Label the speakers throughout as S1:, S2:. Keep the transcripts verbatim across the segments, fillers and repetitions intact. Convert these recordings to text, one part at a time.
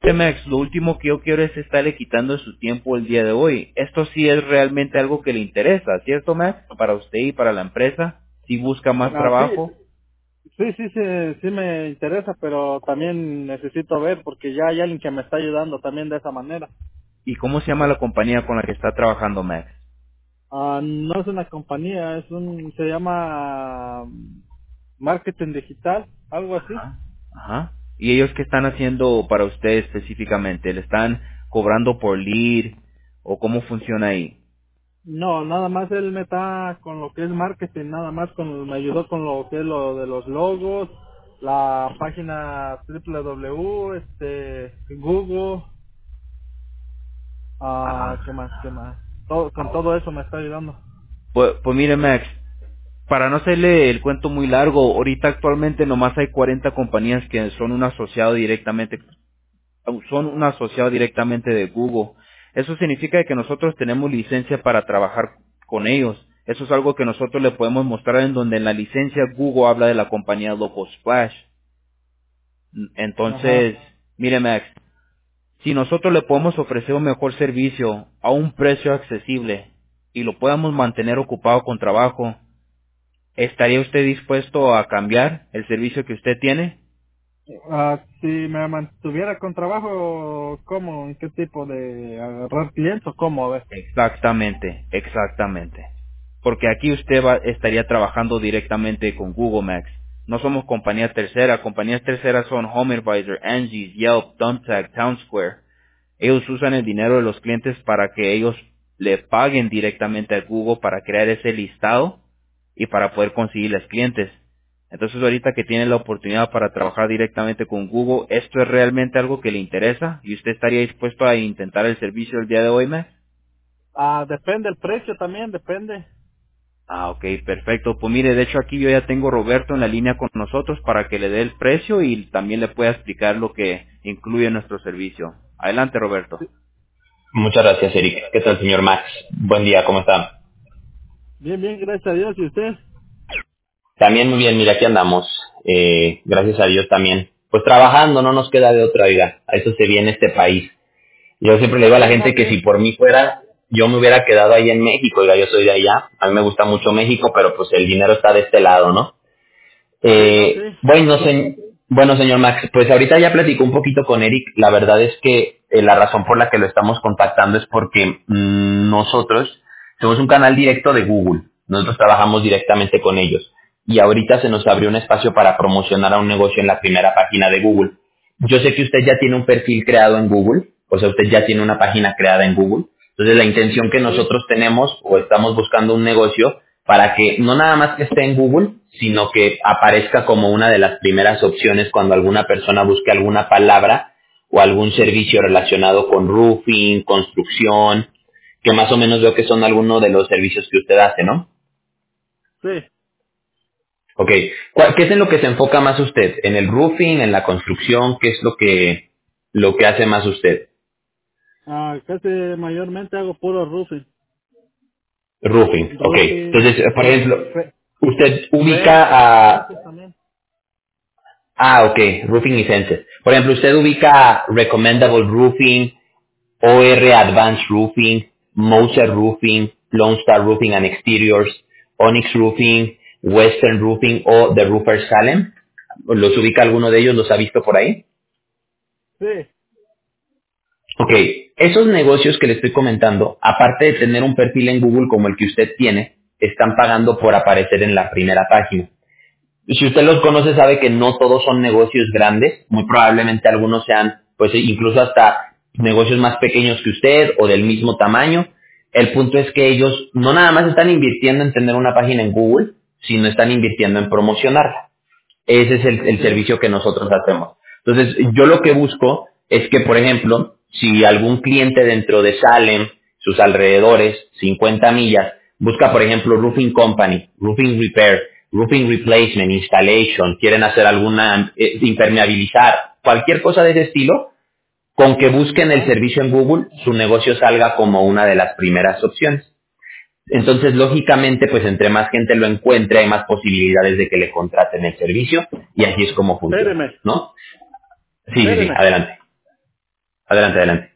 S1: Max, lo último que yo quiero es estarle quitando su tiempo el día de hoy. Esto sí es realmente algo que le interesa, ¿cierto, Max? Para usted y para la empresa. Si busca más
S2: Ah, sí,
S1: trabajo.
S2: sí, sí, sí, sí me interesa, pero también necesito ver porque ya hay alguien que me está ayudando también de esa manera.
S1: ¿Y cómo se llama la compañía con la que está trabajando, Max?
S2: Ah, no es una compañía, es un, se llama mm, marketing digital, algo así.
S1: Ajá. Ajá. ¿Y ellos qué están haciendo para usted específicamente? ¿Le están cobrando por lead o cómo funciona ahí?
S2: No, nada más él me está con lo que es marketing, nada más con, me ayudó con lo que es lo de los logos, la página doble u doble u doble u, este, Google, ah,
S1: Ajá.
S2: ¿qué más, qué más? Todo, con todo eso me está ayudando.
S1: Pues, pues mire, Max, para no hacerle el cuento muy largo, ahorita actualmente nomás hay cuarenta compañías que son un asociado directamente, son un asociado directamente de Google. Eso significa que nosotros tenemos licencia para trabajar con ellos. Eso es algo que nosotros le podemos mostrar en donde en la licencia Google habla de la compañía Local Splash.
S2: Ajá.
S1: Entonces, mire Max, si nosotros le podemos ofrecer un mejor servicio a un precio accesible y lo podamos mantener ocupado con trabajo, ¿estaría usted dispuesto a cambiar el servicio que usted tiene?
S2: Ah, si me mantuviera con trabajo, ¿cómo? ¿En qué tipo de agarrar clientes o cómo? A ver.
S1: Exactamente, exactamente. Porque aquí usted va- estaría trabajando directamente con Google Maps. No somos compañía tercera. Compañías terceras son HomeAdvisor, Angie's, Yelp, Thumbtack, TownSquare. Ellos usan el dinero de los clientes para que ellos le paguen directamente a Google para crear ese listado y para poder conseguirles clientes. Entonces ahorita que tiene la oportunidad para trabajar directamente con Google, ¿esto es realmente algo que le interesa? ¿Y usted estaría dispuesto a intentar el servicio el día de hoy, Max?
S2: Ah, depende el precio también, depende.
S1: Ah, ok, perfecto. Pues mire, de hecho aquí yo ya tengo a Roberto en la línea con nosotros para que le dé el precio y también le pueda explicar lo que incluye nuestro servicio. Adelante, Roberto.
S3: Muchas gracias, Eric. ¿Qué tal, señor Max? Buen día, ¿cómo está?
S2: Bien, bien, gracias a Dios. ¿Y usted?
S3: También muy bien, mira, aquí andamos. Eh, gracias a Dios también. Pues trabajando, no nos queda de otra, oiga. A eso se viene este país. Yo siempre le digo a la
S2: Sí, no,
S3: gente que
S2: sí.
S3: si por mí fuera, yo me hubiera quedado ahí en México, oiga, yo soy de allá. A mí me gusta mucho México, pero pues el dinero está de este lado, ¿no?
S2: Sí, no,
S3: Eh,
S2: sí.
S3: bueno, se- bueno, señor Max, pues ahorita ya platicó un poquito con Eric. La verdad es que eh, la razón por la que lo estamos contactando es porque mm, nosotros somos un canal directo de Google. Nosotros trabajamos directamente con ellos. Y ahorita se nos abrió un espacio para promocionar a un negocio en la primera página de Google. Yo sé que usted ya tiene un perfil creado en Google, o sea, usted ya tiene una página creada en Google. Entonces, la intención que
S2: Sí.
S3: nosotros tenemos o estamos buscando un negocio para que no nada más que esté en Google, sino que aparezca como una de las primeras opciones cuando alguna persona busque alguna palabra o algún servicio relacionado con roofing, construcción, que más o menos veo que son algunos de los servicios que usted hace, ¿no?
S2: Sí.
S3: Ok. ¿Cuál- ¿Qué es en lo que se enfoca más usted? ¿En el roofing, en la construcción? ¿Qué es lo que, lo que hace más usted?
S2: Ah, casi mayormente hago puro roofing.
S3: Roofing, ok.
S2: Roofing,
S3: Entonces, eh, por ejemplo,
S2: sí. Fe,
S3: usted
S2: fence,
S3: ubica a...
S2: fences también.
S3: Ah, ok, roofing y fences. Por ejemplo, usted ubica Recommendable Roofing, O R Advanced Roofing, Moser Roofing, Lone Star Roofing and Exteriors, Onyx Roofing, Western Roofing o The Roofer Salem. ¿Los ubica alguno de ellos? ¿Los ha visto por ahí?
S2: Sí.
S3: Ok, esos negocios que le estoy comentando, aparte de tener un perfil en Google como el que usted tiene, están pagando por aparecer en la primera página. Y si usted los conoce, sabe que no todos son negocios grandes, muy probablemente algunos sean, pues incluso hasta negocios más pequeños que usted o del mismo tamaño. El punto es que ellos no nada más están invirtiendo en tener una página en Google, sino están invirtiendo en promocionarla. Ese es el, el
S2: Sí.
S3: servicio que nosotros hacemos. Entonces, yo lo que busco es que, por ejemplo, si algún cliente dentro de Salem, sus alrededores, cincuenta millas, busca, por ejemplo, Roofing Company, Roofing Repair, Roofing Replacement, Installation, quieren hacer alguna, eh, impermeabilizar, cualquier cosa de ese estilo, con que busquen el
S2: Ajá.
S3: servicio en Google, su negocio salga como una de las primeras opciones. Entonces, lógicamente, pues entre más gente lo encuentre, hay más posibilidades de que le contraten el servicio y así es como funciona,
S2: Espéreme,
S3: ¿no? Sí, sí, sí,
S2: espéreme.
S3: adelante. Adelante, adelante.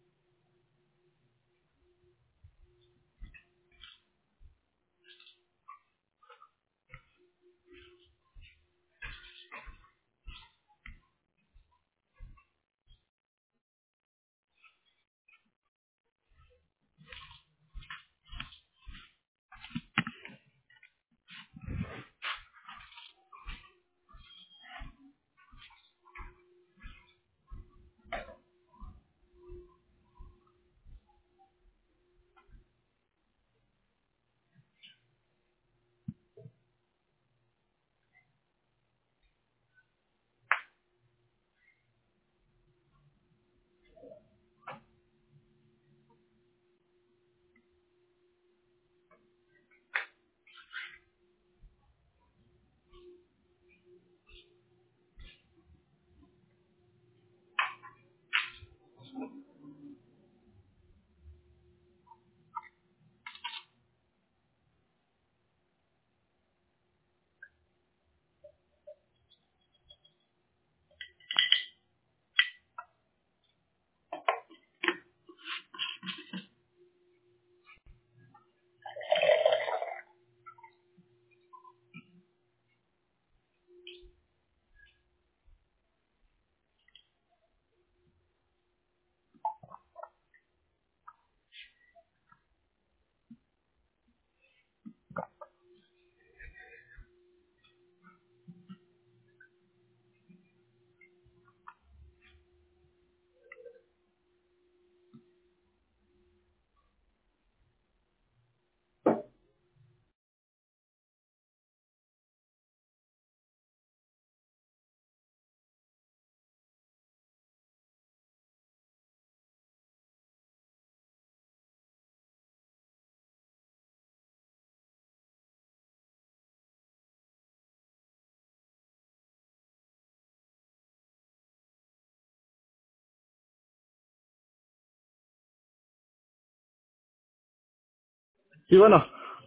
S2: Sí, bueno.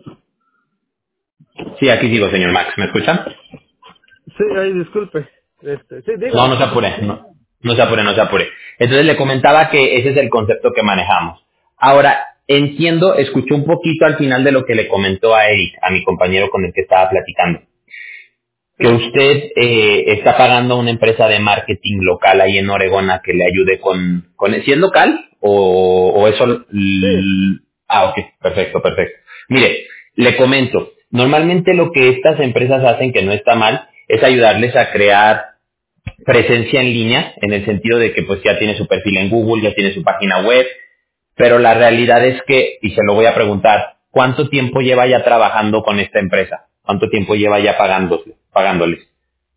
S3: Sí, aquí sigo, señor Max. ¿Me escuchan?
S2: Sí, ay, disculpe. Este, sí,
S3: No,
S2: dígame.
S3: no se apure, no, no se apure, no se apure. Entonces le comentaba que ese es el concepto que manejamos. Ahora, entiendo, escuché un poquito al final de lo que le comentó a Eric, a mi compañero con el que estaba platicando, que
S2: Sí,
S3: usted eh, está pagando a una empresa de marketing local ahí en Oregón a que le ayude con, con ¿sí es local? O, o eso,
S2: sí.
S3: l- ah, ok, perfecto, perfecto. Mire, le comento, normalmente lo que estas empresas hacen, que no está mal, es ayudarles a crear presencia en línea, en el sentido de que pues ya tiene su perfil en Google, ya tiene su página web, pero la realidad es que, y se lo voy a preguntar, ¿cuánto tiempo lleva ya trabajando con esta empresa? ¿Cuánto tiempo lleva ya pagándose, pagándoles?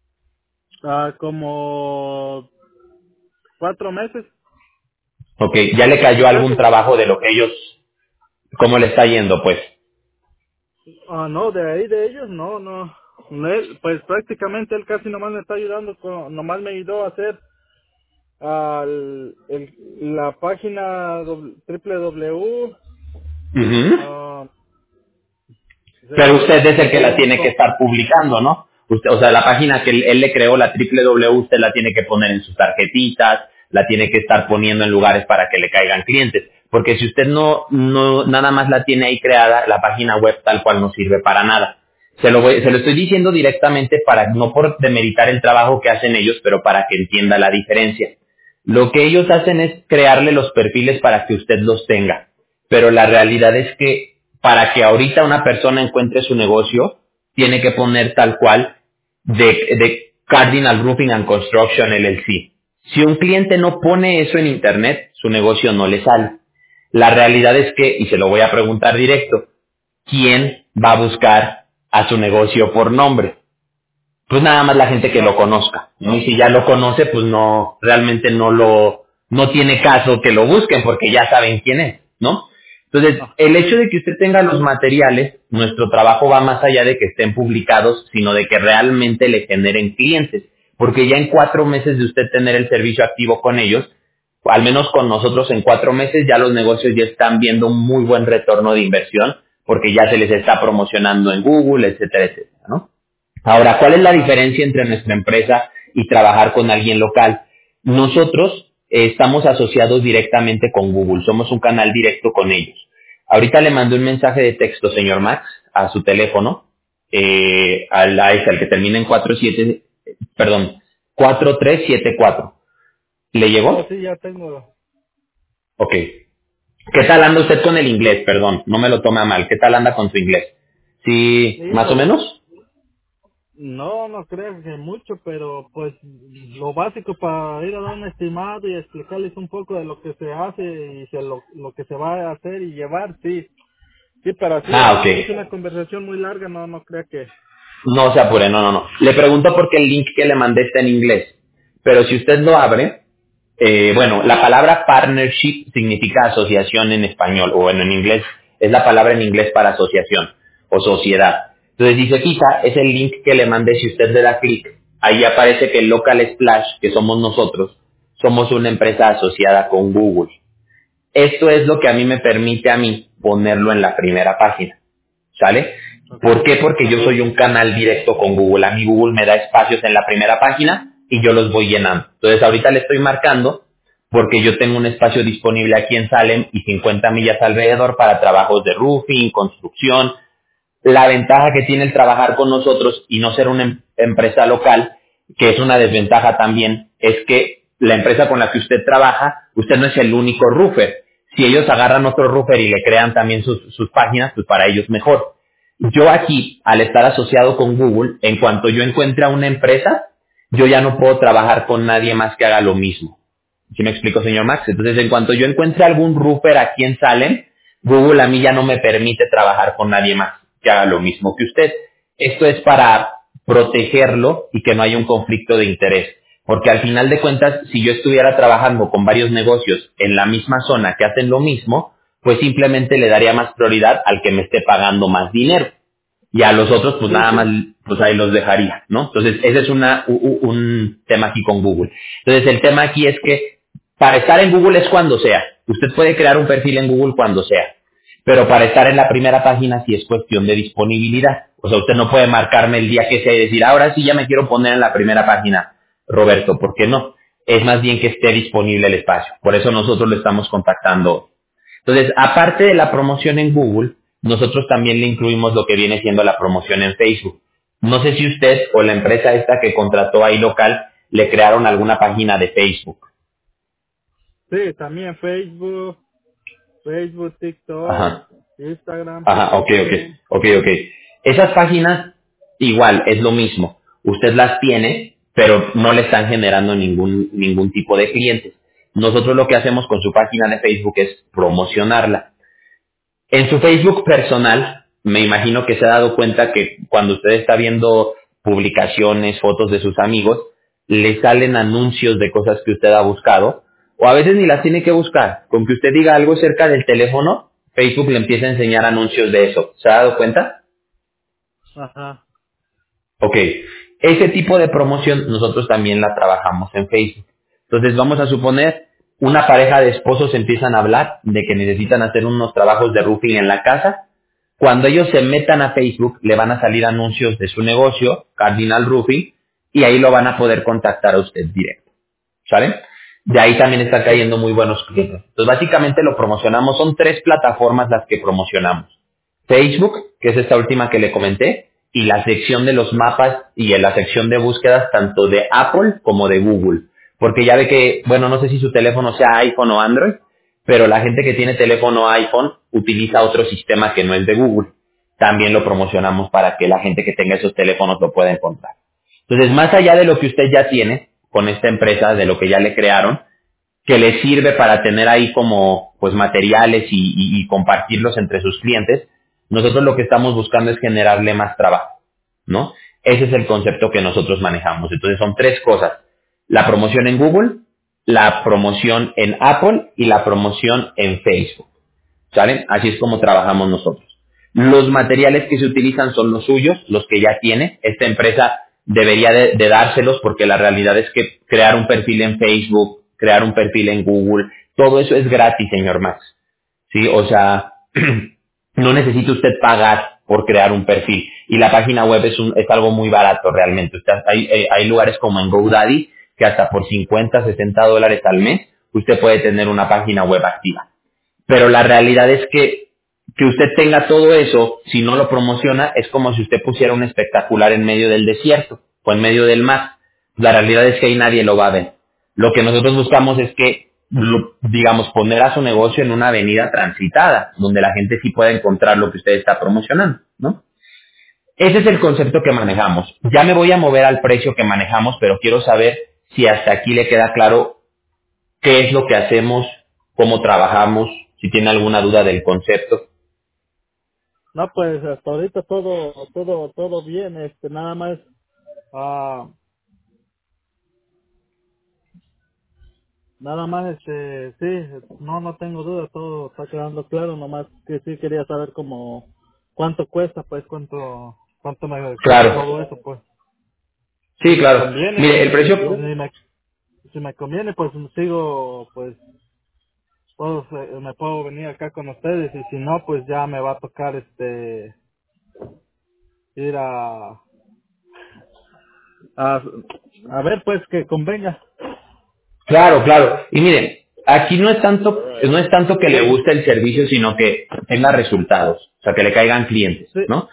S2: Ah, como cuatro meses.
S3: Ok, ¿ya le cayó algún
S2: Casi.
S3: trabajo de lo que ellos, cómo le está yendo pues?
S2: Ah, no, de ahí de ellos, no, no. No, él, pues prácticamente él casi nomás me está ayudando, con, nomás me ayudó a hacer al, el, la página doble- w w w,
S3: Ujú.
S2: ah,
S3: Pero
S2: se
S3: usted es el que la
S2: metió
S3: tiene que
S2: con,
S3: estar publicando, ¿no? Usted, o sea, la página que él, él le creó, la triple W, usted la tiene que poner en sus tarjetitas, la tiene que estar poniendo en lugares para que le caigan clientes. Porque si usted no, no, nada más la tiene ahí creada, la página web tal cual no sirve para nada. Se lo, voy- se lo estoy diciendo directamente para, no por demeritar el trabajo que hacen ellos, pero para que entienda la diferencia. Lo que ellos hacen es crearle los perfiles para que usted los tenga. Pero la realidad es que para que ahorita una persona encuentre su negocio, tiene que poner tal cual de, de Cardinal Roofing and Construction L L C. Si un cliente no pone eso en internet, su negocio no le sale. La realidad es que, y se lo voy a preguntar directo, ¿quién va a buscar a su negocio por nombre? Pues nada más la gente que lo
S2: ah,
S3: conozca, ¿no? Y si ya lo conoce, pues no, realmente no lo, no tiene caso que lo busquen porque ya saben quién es, ¿no? Entonces,
S2: ah,
S3: el hecho de que usted tenga los materiales, nuestro trabajo va más allá de que estén publicados, sino de que realmente le generen clientes. Porque ya en cuatro meses de usted tener el servicio activo con ellos, al menos con nosotros en cuatro meses ya los negocios ya están viendo un muy buen retorno de inversión porque ya se les está promocionando en Google, etcétera, etcétera, ¿no? Ahora, ¿cuál es la
S2: ah,
S3: diferencia entre nuestra empresa y trabajar con alguien local? Nosotros eh, estamos asociados directamente con Google, somos un canal directo con ellos. Ahorita le mandé un mensaje de texto, señor Max, a su teléfono, eh, al, a ese, al que termina en cuatro siete, perdón, cuatro tres siete cuatro. ¿Le
S2: Oh,
S3: llegó?
S2: sí, ya tengo.
S3: Ok. ¿Qué tal anda usted con el inglés? Perdón, no me lo tome a mal. ¿Qué tal anda con su inglés? Sí,
S2: Sí,
S3: más o
S2: pues,
S3: menos.
S2: no, no creo que mucho, pero pues lo básico para ir a dar un estimado y explicarles un poco de lo que se hace y se lo, lo que se va a hacer y llevar, sí. Sí, pero así,
S3: Ah,
S2: así que es
S3: ok.
S2: una conversación muy larga, no, no creo que...
S3: No se apure, no, no, no. Le pregunto porque el link que le mandé está en inglés. Pero si usted lo abre, eh, bueno, la palabra partnership significa asociación en español, o bueno, en inglés, es la palabra en inglés para asociación o sociedad. Entonces, si se fija, es el link que le mandé, si usted le da clic, ahí aparece que Local Splash, que somos nosotros, somos una empresa asociada con Google. Esto es lo que a mí me permite a mí ponerlo en la primera página. ¿Sale? ¿Por qué? Porque yo
S2: Ajá.
S3: soy un canal directo con Google. A mí Google me da espacios en la primera página y yo los voy llenando. Entonces ahorita le estoy marcando porque yo tengo un espacio disponible aquí en Salem y cincuenta millas alrededor para trabajos de roofing, construcción. La ventaja que tiene el trabajar con nosotros y no ser una em- empresa local, que es una desventaja también, es que la empresa con la que usted trabaja, usted no es el único roofer. Si ellos agarran otro roofer y le crean también sus, sus páginas, pues para ellos mejor. Yo aquí, al estar asociado con Google, en cuanto yo encuentre a una empresa, yo ya no puedo trabajar con nadie más que haga lo mismo. ¿Sí me explico, señor Max? Entonces, en cuanto yo encuentre algún roofer aquí en Salem, Google a mí ya no me permite trabajar con nadie más que haga lo mismo que usted. Esto es para protegerlo y que no haya un conflicto de interés. Porque al final de cuentas, si yo estuviera trabajando con varios negocios en la misma zona que hacen lo mismo, pues simplemente le daría más prioridad al que me esté pagando más dinero. Y a los otros, pues
S2: Sí,
S3: nada más,
S2: sí.
S3: pues ahí los dejaría, ¿no? Entonces, ese es una, u- u- un tema aquí con Google. Entonces, el tema aquí es que para estar en Google es cuando sea. Usted puede crear un perfil en Google cuando sea. Pero para estar en la primera página sí es cuestión de disponibilidad. O sea, usted no puede marcarme el día que sea y decir, ahora sí ya me quiero poner en la primera página, Roberto. ¿Por qué no? Es más bien que esté disponible el espacio. Por eso nosotros lo estamos contactando. Entonces, aparte de la promoción en Google, nosotros también le incluimos lo que viene siendo la promoción en Facebook. No sé si usted o la empresa esta que contrató ahí local le crearon alguna página de Facebook.
S2: Sí, también Facebook, Facebook, TikTok,
S3: Ajá.
S2: Instagram.
S3: Ajá, ok, ok, ok, ok. Esas páginas, igual, es lo mismo. Usted las tiene, pero no le están generando ningún, ningún tipo de clientes. Nosotros lo que hacemos con su página de Facebook es promocionarla. En su Facebook personal, me imagino que se ha dado cuenta que cuando usted está viendo publicaciones, fotos de sus amigos, le salen anuncios de cosas que usted ha buscado, o a veces ni las tiene que buscar. Con que usted diga algo cerca del teléfono, Facebook le empieza a enseñar anuncios de eso. ¿Se ha dado cuenta?
S2: Ajá.
S3: Ok. Ese tipo de promoción nosotros también la trabajamos en Facebook. Entonces vamos a suponer una pareja de esposos empiezan a hablar de que necesitan hacer unos trabajos de roofing en la casa. Cuando ellos se metan a Facebook, le van a salir anuncios de su negocio, Cardinal Roofing, y ahí lo van a poder contactar a usted directo. ¿Sale? De ahí también están cayendo muy buenos clientes. Entonces, básicamente lo promocionamos. Son tres plataformas las que promocionamos. Facebook, que es esta última que le comenté, y la sección de los mapas y en la sección de búsquedas tanto de Apple como de Google. Porque ya ve que, bueno, no sé si su teléfono sea iPhone o Android, pero la gente que tiene teléfono iPhone utiliza otro sistema que no es de Google. También lo promocionamos para que la gente que tenga esos teléfonos lo pueda encontrar. Entonces, más allá de lo que usted ya tiene con esta empresa, de lo que ya le crearon, que le sirve para tener ahí como pues materiales y, y- y compartirlos entre sus clientes, nosotros lo que estamos buscando es generarle más trabajo, ¿no? Ese es el concepto que nosotros manejamos. Entonces son tres cosas: la promoción en Google, la promoción en Apple y la promoción en Facebook. ¿Saben? Así es como trabajamos nosotros. Los materiales que se utilizan son los suyos, los que ya tiene. Esta empresa debería de, de dárselos porque la realidad es que crear un perfil en Facebook, crear un perfil en Google, todo eso es gratis, señor Max. ¿Sí? O sea, no necesita usted pagar por crear un perfil. Y la página web es, un, es algo muy barato realmente. Usted, hay, hay hay lugares como en GoDaddy que hasta por cincuenta, sesenta dólares al mes usted puede tener una página web activa. Pero la realidad es que que usted tenga todo eso, si no lo promociona, es como si usted pusiera un espectacular en medio del desierto o en medio del mar. La realidad es que ahí nadie lo va a ver. Lo que nosotros buscamos es que, lo- digamos, poner a su negocio en una avenida transitada, donde la gente sí pueda encontrar lo que usted está promocionando, ¿no? Ese es el concepto que manejamos. Ya me voy a mover al precio que manejamos, pero quiero saber si hasta aquí le queda claro qué es lo que hacemos, cómo trabajamos, si tiene alguna duda del concepto.
S2: No, pues hasta ahorita todo, todo, todo bien, este, nada más, ah, nada más, este, sí, no, no tengo duda, todo está quedando claro, nomás que sí quería saber como, cuánto cuesta, pues, cuánto, cuánto me cuesta
S3: Claro.
S2: todo eso, pues. Si
S3: Sí,
S2: me
S3: claro.
S2: conviene,
S3: Mire,
S2: pues,
S3: el precio,
S2: si me, si me conviene, pues sigo, pues, puedo, eh, me puedo venir acá con ustedes, y si no, pues ya me va a tocar, este, ir a, a, a ver, pues, que convenga.
S3: claro, claro. Y miren, aquí no es tanto, no es tanto que le guste el servicio, sino que tenga resultados, o sea, que le caigan clientes,
S2: Sí,
S3: ¿no?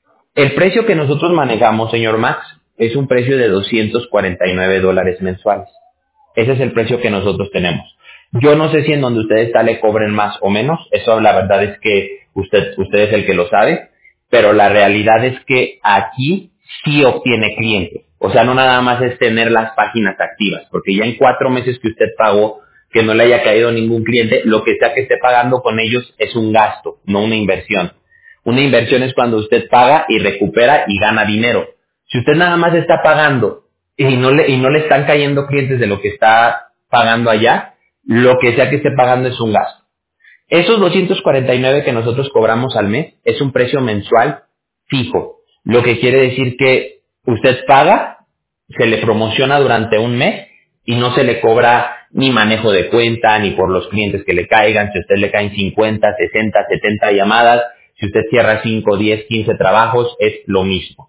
S3: El precio que nosotros manejamos, señor Max, es un precio de doscientos cuarenta y nueve dólares mensuales. Ese es el precio que nosotros tenemos. Yo no sé si en donde usted está le cobren más o menos, eso la verdad es que usted, usted es el que lo sabe, pero la realidad es que aquí sí obtiene clientes. O sea, no nada más es tener las páginas activas, porque ya en cuatro meses que usted pagó, que no le haya caído ningún cliente, lo que sea que esté pagando con ellos es un gasto, no una inversión. Una inversión es cuando usted paga y recupera y gana dinero. Si usted nada más está pagando y no le, y no le están cayendo clientes de lo que está pagando allá, lo que sea que esté pagando es un gasto. Esos doscientos cuarenta y nueve que nosotros cobramos al mes es un precio mensual fijo, lo que quiere decir que usted paga, se le promociona durante un mes y no se le cobra ni manejo de cuenta, ni por los clientes que le caigan, si a usted le caen cincuenta, sesenta, setenta llamadas, si usted cierra cinco, diez, quince trabajos, es lo mismo.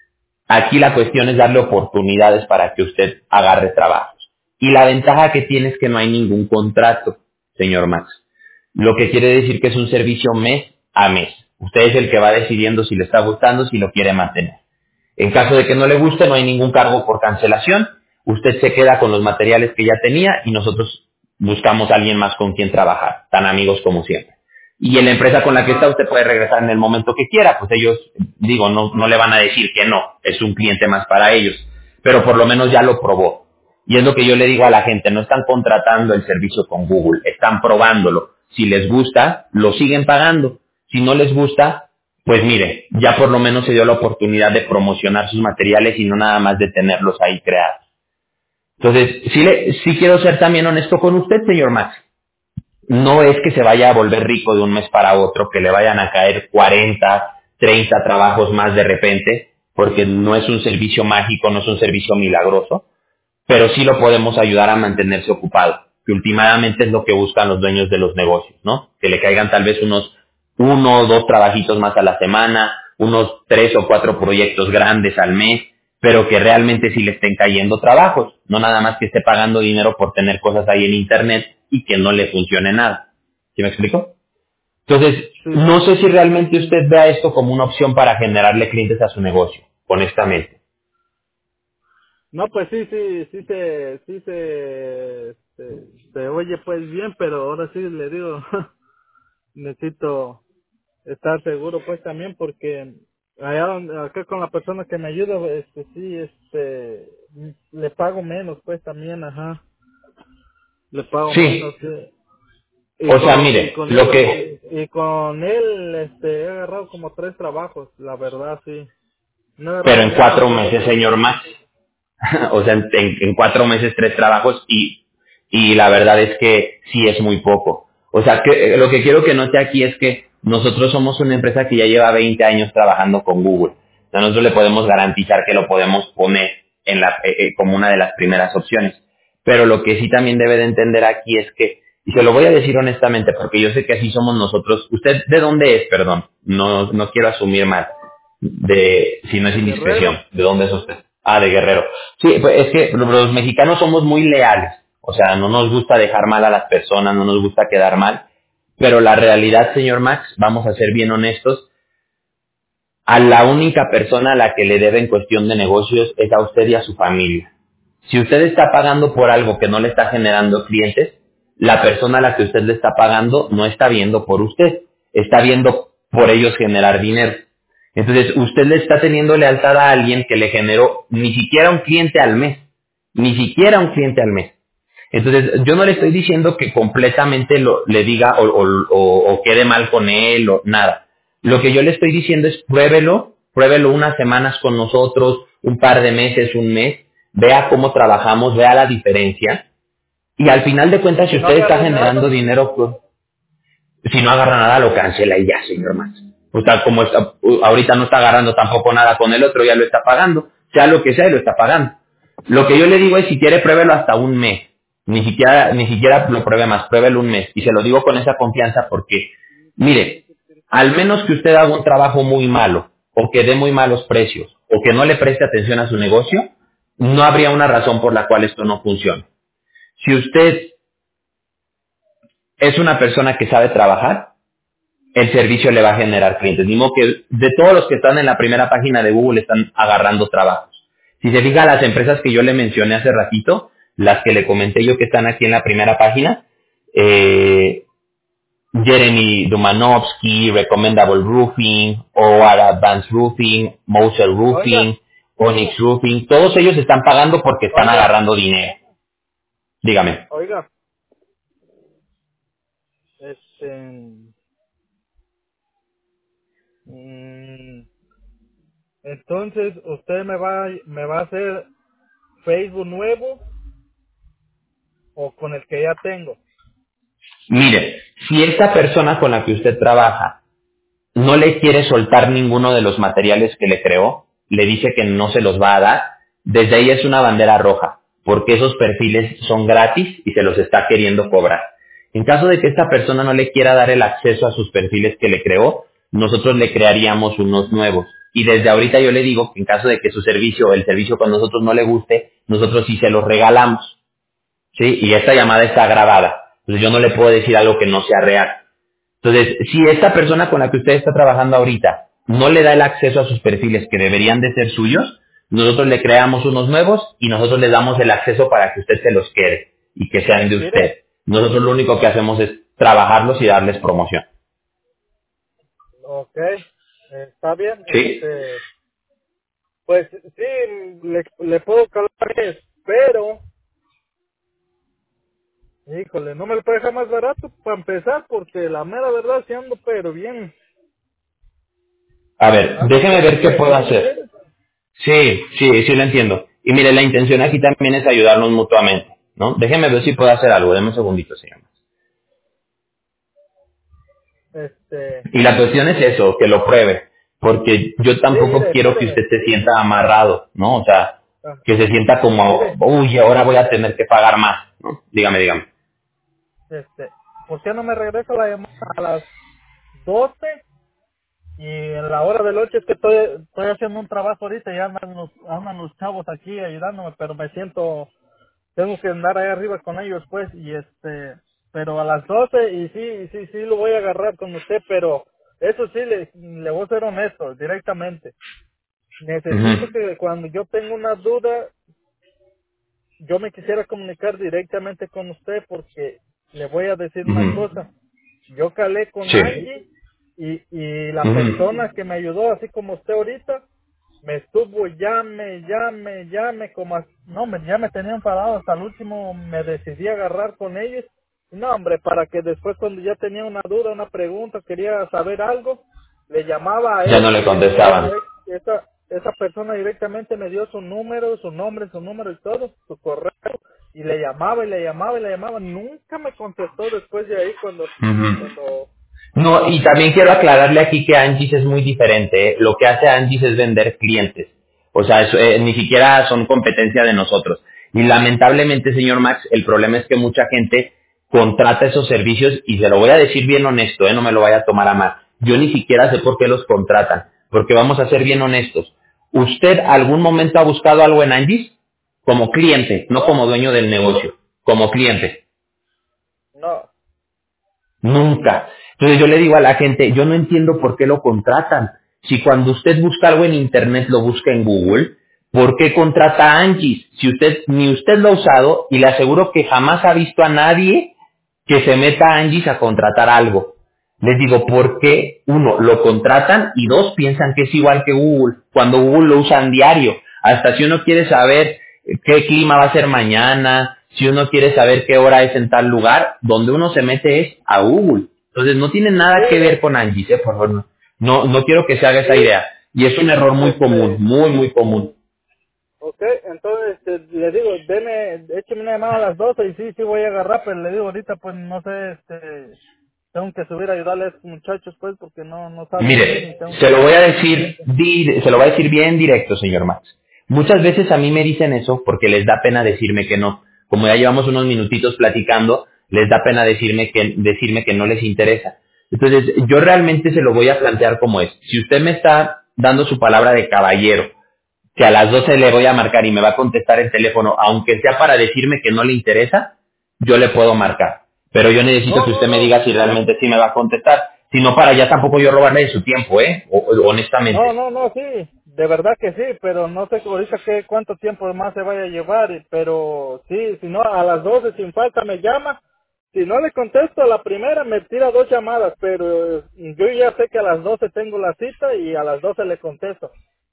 S3: Aquí la cuestión es darle oportunidades para que usted agarre trabajos. Y la ventaja que tiene es que no hay ningún contrato, señor Max. Lo que quiere decir que es un servicio mes a mes. Usted es el que va decidiendo si le está gustando, si lo quiere mantener. En caso de que no le guste, no hay ningún cargo por cancelación. Usted se queda con los materiales que ya tenía y nosotros buscamos a alguien más con quien trabajar, tan amigos como siempre. Y en la empresa con la que está usted puede regresar en el momento que quiera, pues ellos, digo, no, no le van a decir que no, es un cliente más para ellos, pero por lo menos ya lo probó. Y es lo que yo le digo a la gente, no están contratando el servicio con Google, están probándolo. Si les gusta, lo siguen pagando. Si no les gusta, pues mire, ya por lo menos se dio la oportunidad de promocionar sus materiales y no nada más de tenerlos ahí creados. Entonces, sí, le, sí quiero ser también honesto con usted, señor Max. No es que se vaya a volver rico de un mes para otro, que le vayan a caer cuarenta, treinta trabajos más de repente, porque no es un servicio mágico, no es un servicio milagroso, pero sí lo podemos ayudar a mantenerse ocupado, que últimamente es lo que buscan los dueños de los negocios, ¿no? Que le caigan tal vez unos uno o dos trabajitos más a la semana, unos tres o cuatro proyectos grandes al mes, pero que realmente sí le estén cayendo trabajos, no nada más que esté pagando dinero por tener cosas ahí en internet y que no le funcione nada. ¿Sí me explico? Entonces,
S2: sí.
S3: no sé si realmente usted vea esto como una opción para generarle clientes a su negocio, honestamente.
S2: No, pues sí, sí, sí se, sí se, se, se oye pues bien, pero ahora sí le digo, necesito estar seguro pues también porque allá donde, acá con la persona que me ayuda, este sí, este, le pago menos pues también, ajá, le pago menos,
S3: Sí,
S2: sí. Y
S3: o sea,
S2: con, y
S3: mire,
S2: con
S3: lo
S2: él,
S3: que,
S2: y con él, este, he agarrado como tres trabajos, la verdad sí, no he
S3: pero
S2: agarrado
S3: en
S2: muchos,
S3: cuatro
S2: pero
S3: meses, señor Max, o sea, en, en cuatro meses tres trabajos y, y la verdad es que sí es muy poco. O sea, que eh, lo que quiero que note aquí es que nosotros somos una empresa que ya lleva veinte años trabajando con Google. O sea, nosotros le podemos garantizar que lo podemos poner en la, eh, eh, como una de las primeras opciones. Pero lo que sí también debe de entender aquí es que, y se lo voy a decir honestamente, porque yo sé que así somos nosotros. ¿Usted de dónde es, perdón? No, no quiero asumir mal, de, si no es
S2: de
S3: indiscreción,
S2: Guerrero,
S3: ¿de dónde es usted? Ah, de Guerrero. Sí, pues es que los mexicanos somos muy leales. O sea, no nos gusta dejar mal a las personas, no nos gusta quedar mal. Pero la realidad, señor Max, vamos a ser bien honestos, a la única persona a la que le debe en cuestión de negocios es a usted y a su familia. Si usted está pagando por algo que no le está generando clientes, la persona a la que usted le está pagando no está viendo por usted, está viendo por ellos generar dinero. Entonces, usted le está teniendo lealtad a alguien que le generó ni siquiera un cliente al mes, ni siquiera un cliente al mes. Entonces, yo no le estoy diciendo que completamente lo, le diga o, o, o, o quede mal con él o nada. Lo que yo le estoy diciendo es pruébelo, pruébelo unas semanas con nosotros, un par de meses, un mes, vea cómo trabajamos, vea la diferencia. Y al final de cuentas, si
S2: Si no
S3: usted está
S2: agarro
S3: generando
S2: nada,
S3: dinero, pues, si no agarra nada, lo cancela y ya, señor Max. O sea, como está, ahorita no está agarrando tampoco nada con el otro, ya lo está pagando. Sea lo que sea, lo está pagando. Lo que yo le digo es, si quiere, pruébelo hasta un mes. Ni siquiera, ni siquiera lo pruebe más, pruébelo un mes. Y se lo digo con esa confianza porque, mire, al menos que usted haga un trabajo muy malo, o que dé muy malos precios, o que no le preste atención a su negocio, no habría una razón por la cual esto no funcione. Si usted es una persona que sabe trabajar, el servicio le va a generar clientes. Ni modo que de todos los que están en la primera página de Google están agarrando trabajos. Si se fija, las empresas que yo le mencioné hace ratito, las que le comenté yo que están aquí en la primera página, eh, Jeremy Dumanovsky, Recommendable Roofing, O R Advanced Roofing, Moser
S2: oiga,
S3: Roofing, Onyx Roofing, todos ellos están pagando porque están
S2: oiga,
S3: agarrando dinero. Dígame.
S2: oiga, este, mm, entonces usted me va, me va a hacer Facebook nuevo o con el que ya tengo.
S3: Mire, si esta persona con la que usted trabaja no le quiere soltar ninguno de los materiales que le creó, le dice que no se los va a dar, desde ahí es una bandera roja, porque esos perfiles son gratis y se los está queriendo cobrar. En caso de que esta persona no le quiera dar el acceso a sus perfiles que le creó, nosotros le crearíamos unos nuevos. Y desde ahorita yo le digo que en caso de que su servicio o el servicio con nosotros no le guste, nosotros sí se los regalamos. ¿Sí? Y esta llamada está grabada. Entonces yo no le puedo decir algo que no sea real. Entonces, si esta persona con la que usted está trabajando ahorita no le da el acceso a sus perfiles que deberían de ser suyos, nosotros le creamos unos nuevos y nosotros le damos el acceso para que usted se los quede y que sean de usted.
S2: Mire,
S3: Nosotros lo único que hacemos es trabajarlos y darles promoción.
S2: ok, está bien,
S3: ¿Sí?
S2: este, pues sí, le, le puedo calar eso, pero, híjole, no me lo puede dejar más barato para empezar, porque la mera verdad sí ando, pero bien,
S3: A ver,
S2: ando
S3: déjeme
S2: bien
S3: ver qué puedo
S2: jodido,
S3: hacer.
S2: ¿eh?
S3: Sí, sí, sí lo entiendo. Y mire, la intención aquí también es ayudarnos mutuamente, ¿no? Déjeme ver si puedo hacer algo. Deme un segundito, señor.
S2: Este,
S3: Y la cuestión es eso, que lo pruebe, porque yo
S2: sí,
S3: tampoco
S2: mire,
S3: quiero que usted
S2: espéreme,
S3: se sienta amarrado, ¿no? O sea,
S2: ah,
S3: que se sienta como,
S2: mire,
S3: uy, ahora voy a tener que pagar más, ¿no? Dígame, dígame.
S2: este, ¿por qué no me regresa la llamada a las doce? Y en la hora del ocho es que estoy, estoy haciendo un trabajo ahorita y andan los, andan los chavos aquí ayudándome, pero me siento, tengo que andar ahí arriba con ellos pues, y este, pero a las doce y sí, sí, sí lo voy a agarrar con usted, pero eso sí, le, le voy a ser honesto, directamente. Necesito
S3: Ujú,
S2: que cuando yo tengo una duda, yo me quisiera comunicar directamente con usted porque le voy a decir una
S3: ujú.
S2: cosa. Yo calé con
S3: Sí.
S2: Angie y, y la
S3: Ujú.
S2: persona que me ayudó, así como usted ahorita, me estuvo llame, llame, llame, como, as- no, me, ya me tenía enfadado, hasta el último me decidí a agarrar con ellos. No, hombre, para que después cuando ya tenía una duda, una pregunta, quería saber algo, le llamaba a
S3: Ya no
S2: él
S3: le
S2: y él, él
S3: contestaban.
S2: direct- esa, esa persona directamente me dio su número, su nombre, su número y todo, su correo, y le llamaba y le llamaba y le llamaba. Nunca me contestó después de ahí cuando,
S3: Ujú.
S2: cuando,
S3: No, y también quiero aclararle aquí que Angie's es muy diferente. ¿Eh? Lo que hace Angie's es vender clientes. O sea, eso, eh, ni siquiera son competencia de nosotros. Y lamentablemente, señor Max, el problema es que mucha gente contrata esos servicios y se lo voy a decir bien honesto, ¿eh? No me lo vaya a tomar a mal. Yo ni siquiera sé por qué los contratan. Porque vamos a ser bien honestos. ¿Usted algún momento ha buscado algo en Angie's? Como cliente, no
S2: no,
S3: como dueño del negocio. como cliente?
S2: No.
S3: Nunca. Entonces yo le digo a la gente, yo no entiendo por qué lo contratan. Si cuando usted busca algo en internet lo busca en Google, ¿por qué contrata a Angie? Si usted, ni usted lo ha usado, y le aseguro que jamás ha visto a nadie que se meta a Angie a contratar algo. Les digo, ¿por qué? Uno, lo contratan, y dos, piensan que es igual que Google, cuando Google lo usan diario. Hasta si uno quiere saber qué clima va a ser mañana, si uno quiere saber qué hora es en tal lugar, donde uno se mete es a Google. Entonces no tiene nada que ver con Angie, ¿eh? Por favor, no. No, no quiero que se haga esa idea. Y es un error muy común,
S2: Este,
S3: muy, muy común.
S2: ok, entonces este, le digo, deme, écheme una llamada a las doce y sí, sí voy a agarrar, pero le digo ahorita pues no sé, este, tengo que subir a ayudarle a estos muchachos pues porque no, no saben bien y
S3: Mire,
S2: tengo
S3: se
S2: que
S3: lo voy a
S2: ayudarles.
S3: decir, di- se lo voy a decir bien directo, señor Max. Muchas veces a mí me dicen eso porque les da pena decirme que no. Como ya llevamos unos minutitos platicando, les da pena decirme que, decirme que no les interesa. Entonces, yo realmente se lo voy a plantear como es. Si usted me está dando su palabra de caballero, que a las doce le voy a marcar y me va a contestar el teléfono, aunque sea para decirme que no le interesa, yo le puedo marcar. Pero yo necesito
S2: No,
S3: que
S2: no,
S3: usted me
S2: no,
S3: diga si realmente sí me va a contestar. Si no, para ya tampoco yo robarle de su tiempo, ¿eh? O- o-
S2: no,
S3: honestamente.
S2: no, no, sí, de verdad que sí, pero no sé ahorita qué, cuánto tiempo más se vaya a llevar, y- pero sí, si no, a las doce sin falta me llama, si no le contesto a la primera me tira dos llamadas, pero eh, yo ya sé que a las doce tengo la cita y a las doce le contesto.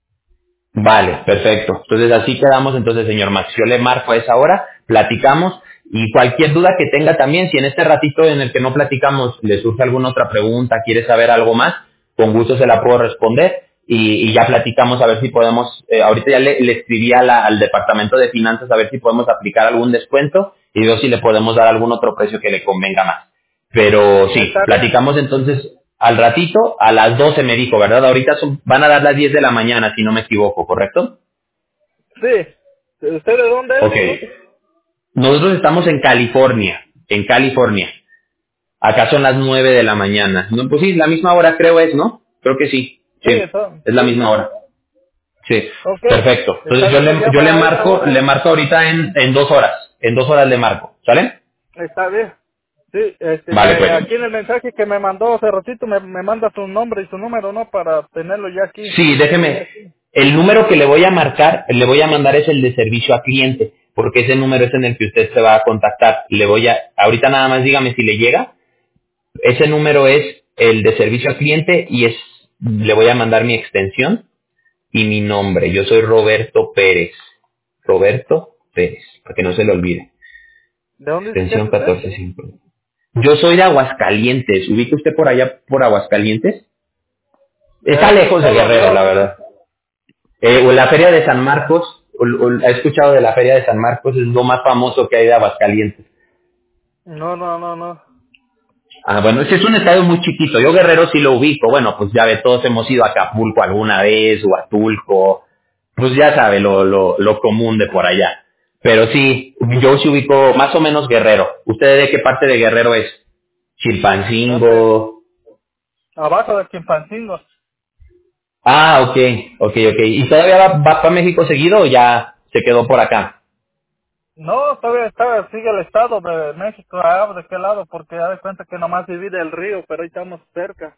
S3: Vale, perfecto. Entonces así quedamos entonces, señor Max. Yo le marco a esa hora, platicamos y cualquier duda que tenga también, si en este ratito en el que no platicamos le surge alguna otra pregunta, quiere saber algo más, con gusto se la puedo responder y, y ya platicamos a ver si podemos, eh, ahorita ya le, le escribí a la- al departamento de finanzas a ver si podemos aplicar algún descuento y veo si le podemos dar algún otro precio que le convenga más. Pero sí,
S2: Está bien.
S3: platicamos entonces al ratito, a las doce me dijo, ¿verdad? Ahorita son, van a dar las diez de la mañana, si no me equivoco, ¿correcto?
S2: Sí. ¿Usted de dónde es,
S3: Ok.
S2: dijo?
S3: Nosotros estamos en California, en California. Acá son las nueve de la mañana. No, pues sí, la misma hora creo es, ¿no? Creo que sí.
S2: Sí,
S3: Sí,
S2: eso,
S3: es la
S2: sí.
S3: misma hora. Sí,
S2: Ok.
S3: perfecto.
S2: Está
S3: Entonces yo
S2: bien, me
S3: le, yo le
S2: llama a esa
S3: marco, le
S2: hora.
S3: marco ahorita en, en dos horas. En dos horas le marco, ¿sale?
S2: Está bien. Sí, este,
S3: Vale,
S2: me,
S3: pues.
S2: aquí en el mensaje que me mandó hace ratito me, me manda su nombre y su número, ¿no? Para tenerlo ya aquí.
S3: Sí, déjeme. El número que le voy a marcar, le voy a mandar es el de servicio a cliente, porque ese número es en el que usted se va a contactar. Le voy a, ahorita nada más dígame si le llega. Ese número es el de servicio a cliente y es, le voy a mandar mi extensión y mi nombre. Yo soy Roberto Pérez. Roberto Pérez, para que no se le olvide.
S2: ¿De dónde dice que es
S3: Extensión
S2: usted?
S3: catorce cincuenta. Yo soy de Aguascalientes. ¿Ubica usted por allá, por Aguascalientes?
S2: He
S3: Está lejos de
S2: escuchado
S3: Guerrero,
S2: hablar.
S3: la verdad. Eh, o la Feria de San Marcos, o, o, ¿ha escuchado de la Feria de San Marcos? Es lo más famoso que hay de Aguascalientes.
S2: No, no, no, no.
S3: Ah, bueno, ese es un estadio muy chiquito. Yo Guerrero sí lo ubico. Bueno, pues ya ve, todos hemos ido a Acapulco alguna vez, o a Tulco. Pues ya sabe lo, lo, lo común de por allá. Pero sí, yo sí ubico más o menos Guerrero. ¿Usted de qué parte de Guerrero es?
S2: Hace
S3: Chilpancingo.
S2: abajo de Chimpancingo.
S3: Ah, ok, ok, ok. ¿Y todavía va, va para México seguido o ya se quedó por acá?
S2: No, todavía está, sigue el estado de México. Ah, ¿de qué lado? Porque da de cuenta que nomás divide el río, pero ahí estamos cerca.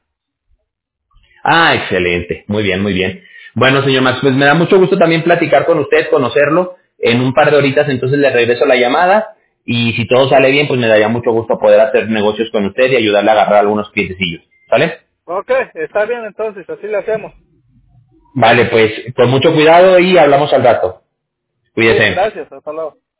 S3: Ah, excelente. Muy bien, muy bien. Bueno, señor Max, pues me da mucho gusto también platicar con usted, conocerlo. En un par de horitas entonces le regreso la llamada y si todo sale bien, pues me daría mucho gusto poder hacer negocios con usted y ayudarle a agarrar algunos clientecillos. ¿Sale?
S2: Ok, está bien entonces, así le hacemos.
S3: Vale, pues con mucho cuidado y hablamos al rato.
S2: Sí,
S3: Cuídese.
S2: gracias, hasta luego.